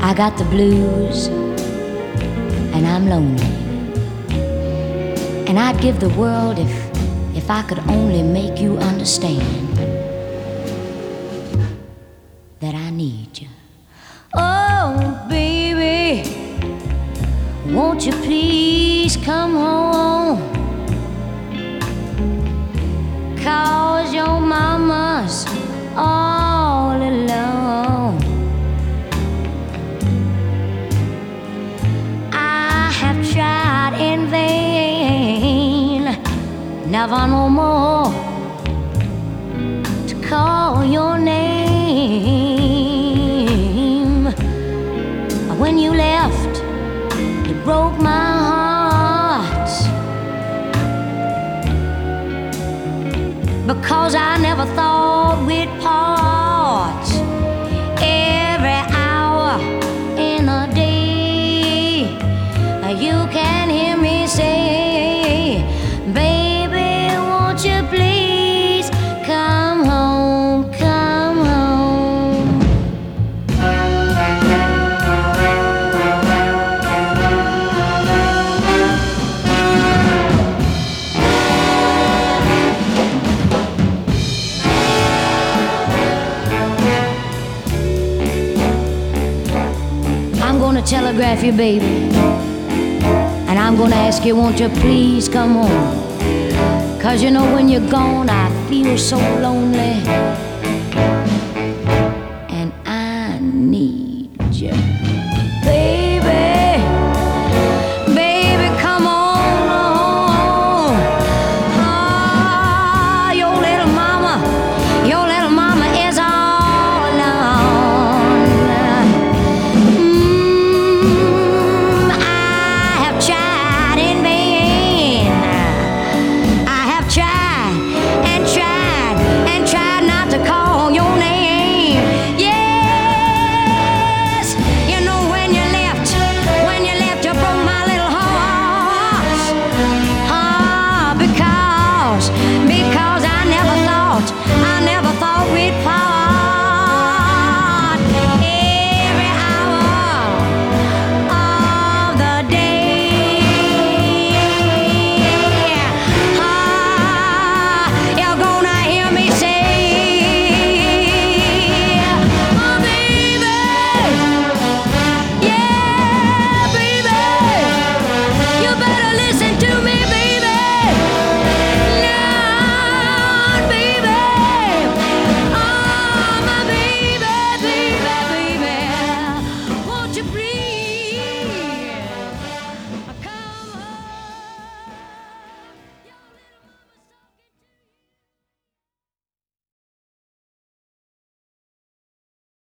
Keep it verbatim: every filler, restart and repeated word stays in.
I got the blues and I'm lonely, and I'd give the world if if I could only make you understand that I need you. Oh baby, won't you please come home, 'cause your mama's all alone. I have tried in vain, never no more to call your name. When you left, it broke my heart, because I never thought we'd part. Every hour in a day, you can hear me say, baby, won't you please come home, come home. I'm gonna telegraph you, baby, and I'm gonna ask you, won't you please come home? 'Cause you know when you're gone, I feel so lonely.